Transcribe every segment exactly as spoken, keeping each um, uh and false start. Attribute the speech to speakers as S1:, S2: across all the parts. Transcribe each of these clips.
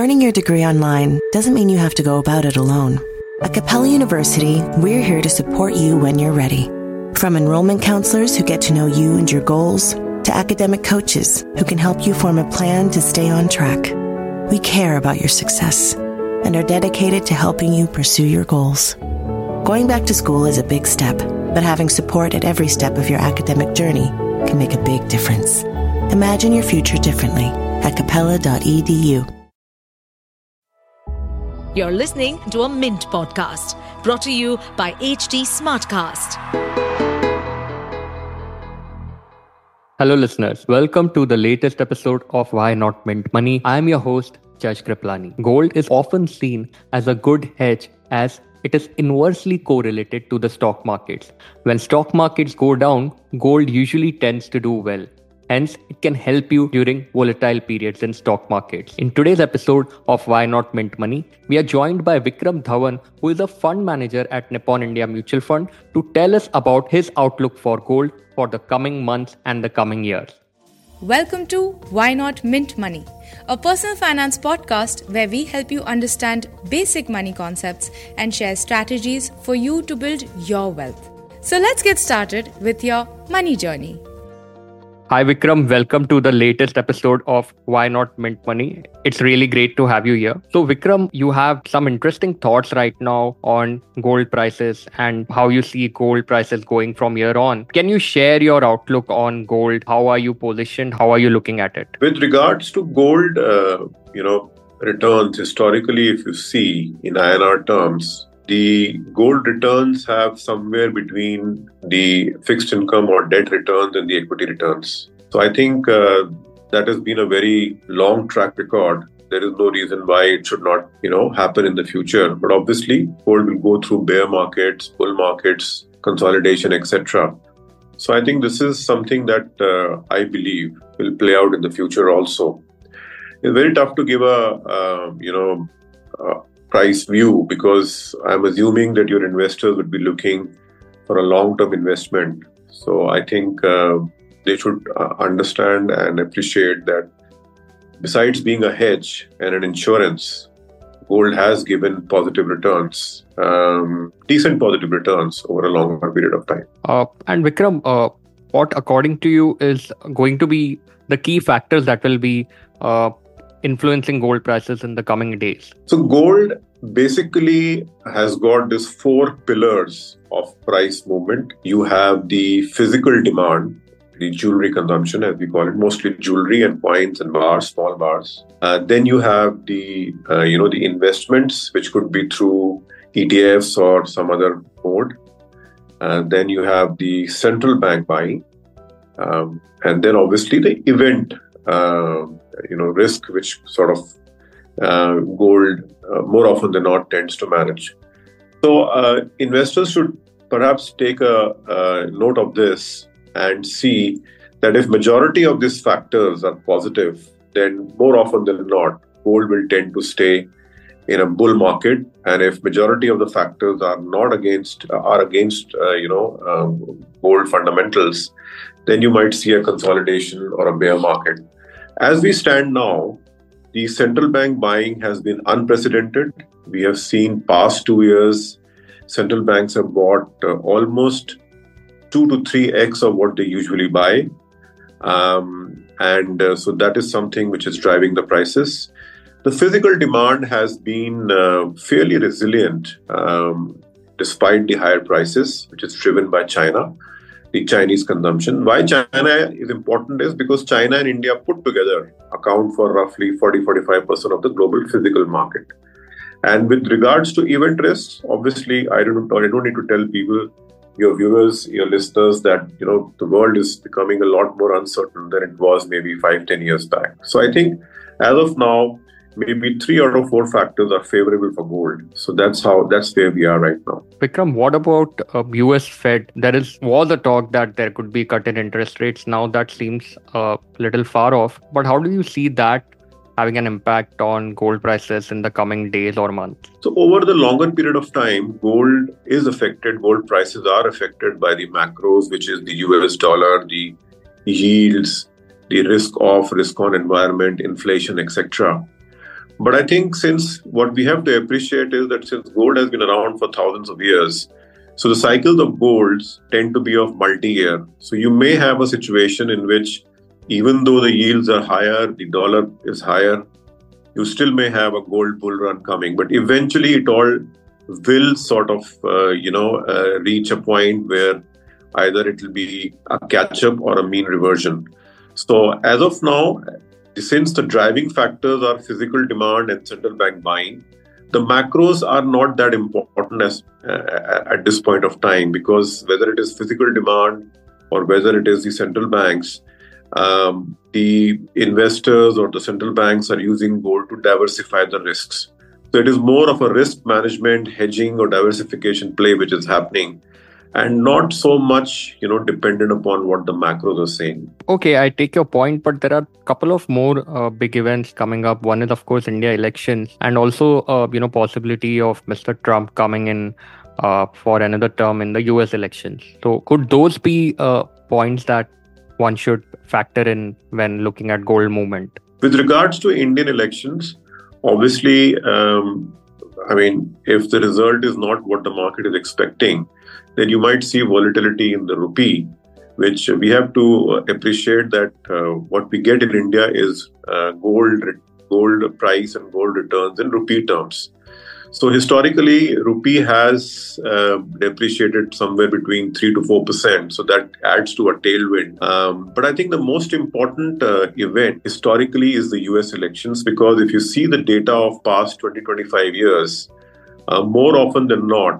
S1: Earning your degree online doesn't mean you have to go about it alone. At Capella University, we're here to support you when you're ready. From enrollment counselors who get to know you and your goals, to academic coaches who can help you form a plan to stay on track. We care about your success and are dedicated to helping you pursue your goals. Going back to school is a big step, but having support at every step of your academic journey can make a big difference. Imagine your future differently at capella dot e d u.
S2: You're listening to a Mint podcast brought to you by H D Smartcast.
S3: Hello listeners, welcome to the latest episode of Why Not Mint Money. I am your host, Jaj Kriplani. Gold is often seen as a good hedge as it is inversely correlated to the stock markets. When stock markets go down, gold usually tends to do well. Hence, it can help you during volatile periods in stock markets. In today's episode of Why Not Mint Money, we are joined by Vikram Dhawan, who is a fund manager at Nippon India Mutual Fund, to tell us about his outlook for gold for the coming months and the coming years.
S4: Welcome to Why Not Mint Money, a personal finance podcast where we help you understand basic money concepts and share strategies for you to build your wealth. So let's get started with your money journey.
S3: Hi Vikram, welcome to the latest episode of Why Not Mint Money. It's really great to have you here. So Vikram, you have some interesting thoughts right now on gold prices and how you see gold prices going from here on. Can you share your outlook on gold? How are you positioned? How are you looking at it?
S5: With regards to gold, uh, you know, returns, historically, if you see in I N R terms, the gold returns have somewhere between the fixed income or debt returns and the equity returns. So I think uh, that has been a very long track record. There is no reason why it should not, you know, happen in the future. But obviously, gold will go through bear markets, bull markets, consolidation, et cetera. So I think this is something that uh, I believe will play out in the future also. It's very tough to give a, uh, you know, uh, price view because I'm assuming that your investors would be looking for a long-term investment. So I think uh, they should uh, understand and appreciate that besides being a hedge and an insurance, gold has given positive returns, um, decent positive returns over a longer period of time.
S3: Uh, and Vikram, uh, what according to you is going to be the key factors that will be uh, influencing gold prices in the coming days?
S5: So gold basically has got these four pillars of price movement. You have the physical demand, the jewelry consumption, as we call it, mostly jewelry and coins and bars, small bars. Uh, then you have the, uh, you know, the investments, which could be through E T Fs or some other mode. Uh, then you have the central bank buying. Um, and then obviously the event uh, you know, risk, which sort of uh, gold uh, more often than not tends to manage. So uh, investors should perhaps take a, a note of this and see that if majority of these factors are positive, then more often than not, gold will tend to stay in a bull market. And if majority of the factors are not against, are against, uh, you know, um, gold fundamentals, then you might see a consolidation or a bear market. As we stand now, the central bank buying has been unprecedented. We have seen past two years, central banks have bought uh, almost two to three x of what they usually buy. Um, and uh, so that is something which is driving the prices. The physical demand has been uh, fairly resilient um, despite the higher prices, which is driven by China. The Chinese consumption. Why China is important is because China and India put together account for roughly forty to forty-five percent of the global physical market. And with regards to event risks, obviously, I don't, I don't need to tell people, your viewers, your listeners, that, you know, the world is becoming a lot more uncertain than it was maybe five, ten years back. So I think as of now, maybe three out of four factors are favorable for gold. So that's how that's where we are right now.
S3: Vikram, what about uh, U S Fed? There is was a talk that there could be cut in interest rates. Now that seems a little far off. But how do you see that having an impact on gold prices in the coming days or months?
S5: So over the longer period of time, gold is affected. Gold prices are affected by the macros, which is the U S dollar, the yields, the risk of risk on environment, inflation, et cetera. But I think since what we have to appreciate is that since gold has been around for thousands of years, so the cycles of golds tend to be of multi-year. So you may have a situation in which even though the yields are higher, the dollar is higher, you still may have a gold bull run coming. But eventually it all will sort of, uh, you know, uh, reach a point where either it will be a catch-up or a mean reversion. So as of now, since the driving factors are physical demand and central bank buying, the macros are not that important as uh, at this point of time, because whether it is physical demand or whether it is the central banks, um, the investors or the central banks are using gold to diversify the risks. So it is more of a risk management, hedging or diversification play which is happening, and not so much, you know, dependent upon what the macros are saying.
S3: Okay, I take your point, but there are a couple of more uh, big events coming up. One is, of course, India elections, and also, uh, you know, possibility of Mister Trump coming in uh, for another term in the U S elections. So could those be uh, points that one should factor in when looking at gold movement?
S5: With regards to Indian elections, obviously, um, I mean, if the result is not what the market is expecting, then you might see volatility in the rupee, which we have to appreciate that uh, what we get in India is uh, gold, gold price and gold returns in rupee terms. So historically, rupee has uh, depreciated somewhere between three to four percent. So that adds to a tailwind. Um, but I think the most important uh, event historically is the U S elections, because if you see the data of past twenty, twenty-five years, uh, more often than not,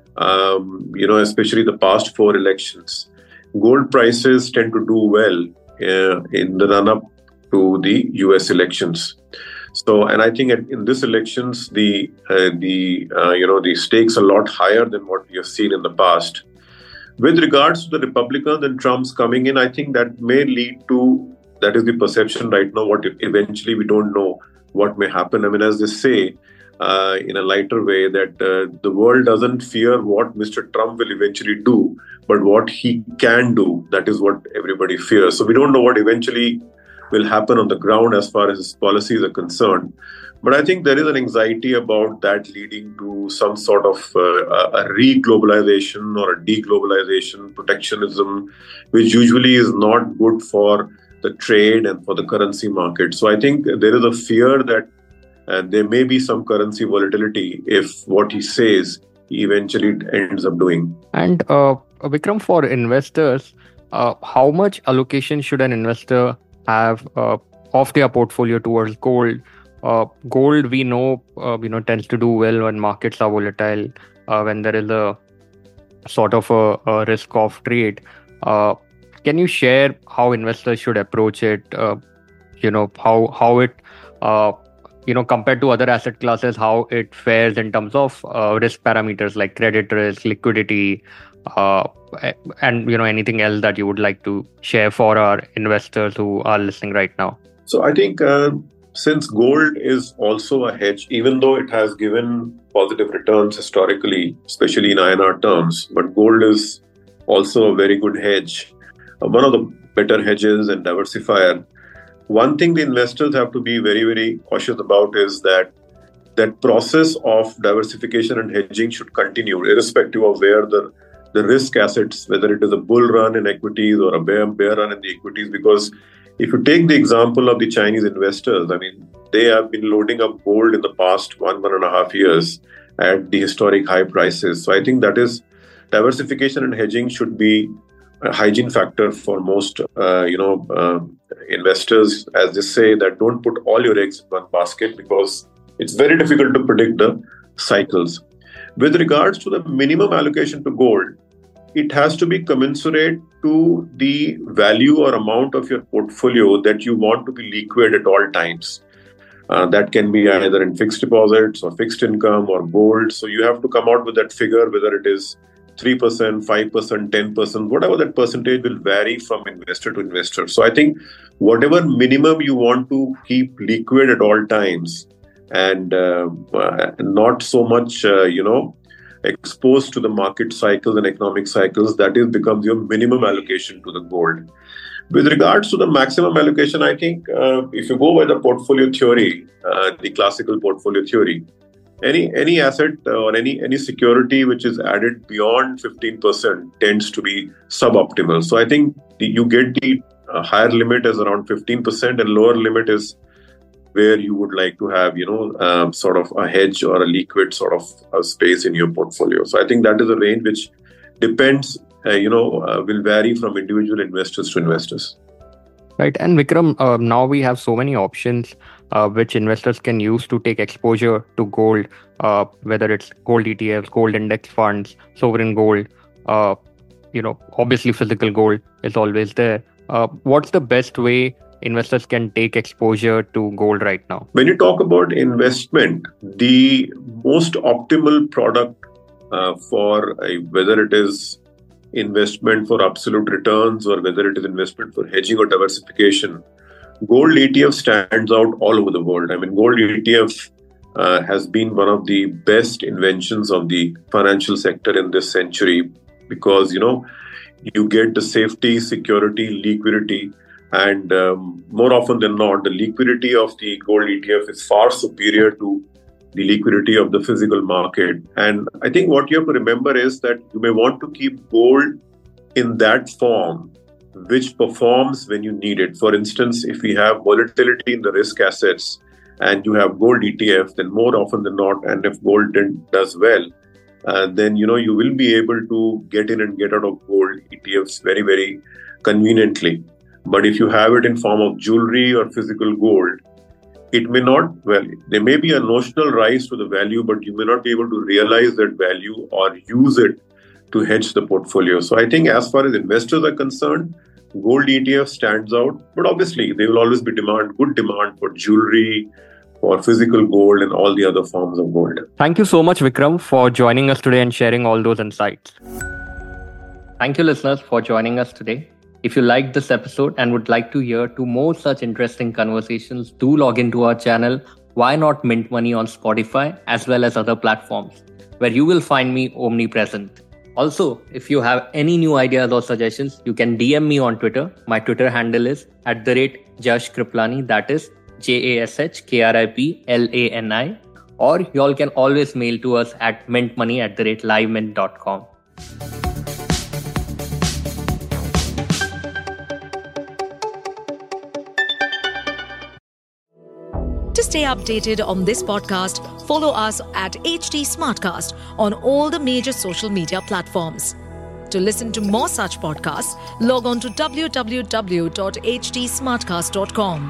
S5: um, you know, especially the past four elections, gold prices tend to do well uh, in the run-up to the U S elections. So, and I think in this elections, the uh, the uh, you know the stakes are a lot higher than what we have seen in the past. With regards to the Republicans and Trump's coming in, I think that may lead to, that is the perception right now. What if eventually we don't know what may happen. I mean, as they say uh, in a lighter way, that uh, the world doesn't fear what Mister Trump will eventually do, but what he can do. That is what everybody fears. So we don't know what eventually will happen on the ground as far as his policies are concerned. But I think there is an anxiety about that leading to some sort of uh, a re-globalization or a deglobalization, protectionism, which usually is not good for the trade and for the currency market. So I think there is a fear that uh, there may be some currency volatility if what he says he eventually ends up doing.
S3: And uh, Vikram, for investors, uh, how much allocation should an investor have uh, of their portfolio towards gold? Uh, gold, we know, uh, you know, tends to do well when markets are volatile, uh, when there is a sort of a, a risk of trade. Uh, can you share how investors should approach it? Uh, you know, how how it, uh, you know, compared to other asset classes, how it fares in terms of uh, risk parameters like credit risk, liquidity, uh, and you know anything else that you would like to share for our investors who are listening right now?
S5: So I think uh, since gold is also a hedge, even though it has given positive returns historically, especially in I N R terms, but gold is also a very good hedge, uh, one of the better hedges and diversifier. One thing the investors have to be very, very cautious about is that that process of diversification and hedging should continue, irrespective of where the the risk assets, whether it is a bull run in equities or a bear, bear run in the equities. Because if you take the example of the Chinese investors, I mean, they have been loading up gold in the past one, one and a half years at the historic high prices. So I think that is diversification and hedging should be a hygiene factor for most, uh, you know, uh, investors, as they say, that don't put all your eggs in one basket, because it's very difficult to predict the cycles. With regards to the minimum allocation to gold, it has to be commensurate to the value or amount of your portfolio that you want to be liquid at all times. Uh, that can be either in fixed deposits or fixed income or gold. So you have to come out with that figure, whether it is three percent, five percent, ten percent, whatever that percentage will vary from investor to investor. So I think whatever minimum you want to keep liquid at all times and uh, uh, not so much, uh, you know, exposed to the market cycles and economic cycles, that is becomes your minimum allocation to the gold. With regards to the maximum allocation, I think uh, if you go by the portfolio theory, uh, the classical portfolio theory, any any asset or any any security which is added beyond fifteen percent tends to be suboptimal. So I think the, you get the uh, higher limit as around fifteen percent and lower limit is where you would like to have, you know, um, sort of a hedge or a liquid sort of uh, space in your portfolio. So I think that is a range which depends, uh, you know, uh, will vary from individual investors to investors.
S3: Right. And Vikram, uh, now we have so many options uh, which investors can use to take exposure to gold, uh, whether it's gold E T Fs, gold index funds, sovereign gold, uh, you know, obviously physical gold is always there. Uh, what's the best way investors can take exposure to gold right now?
S5: When you talk about investment, the most optimal product uh, for a, whether it is investment for absolute returns or whether it is investment for hedging or diversification, gold E T F stands out all over the world. I mean, gold E T F uh, has been one of the best inventions of the financial sector in this century because, you know, you get the safety, security, liquidity, and um, more often than not, the liquidity of the gold E T F is far superior to the liquidity of the physical market. And I think what you have to remember is that you may want to keep gold in that form which performs when you need it. For instance, if we have volatility in the risk assets and you have gold E T F, then more often than not, and if gold does well, uh, then you know you will be able to get in and get out of gold E T Fs very, very conveniently. But if you have it in form of jewelry or physical gold, it may not, well, there may be a notional rise to the value, but you may not be able to realize that value or use it to hedge the portfolio. So I think as far as investors are concerned, gold E T F stands out, but obviously there will always be demand, good demand for jewelry, for physical gold and all the other forms of gold.
S3: Thank you so much, Vikram, for joining us today and sharing all those insights. Thank you, listeners, for joining us today. If you liked this episode and would like to hear two more such interesting conversations, do log into our channel, Why Not Mint Money, on Spotify as well as other platforms, where you will find me omnipresent. Also, if you have any new ideas or suggestions, you can D M me on Twitter. My Twitter handle is at the rate Jash Kriplani, that is J A S H K R I P L A N I. Or you all can always mail to us at mintmoney at the rate livemint dot com.
S2: To stay updated on this podcast, follow us at H T Smartcast on all the major social media platforms. To listen to more such podcasts, log on to w w w dot h t smartcast dot com.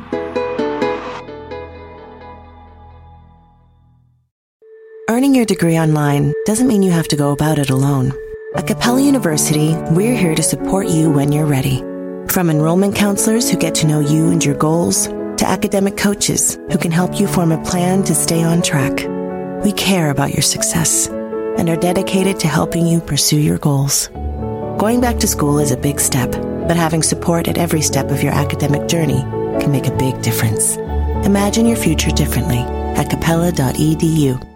S1: Earning your degree online doesn't mean you have to go about it alone. At Capella University, we're here to support you when you're ready. From enrollment counselors who get to know you and your goals, to academic coaches who can help you form a plan to stay on track. We care about your success and are dedicated to helping you pursue your goals. Going back to school is a big step, but having support at every step of your academic journey can make a big difference. Imagine your future differently at capella dot e d u.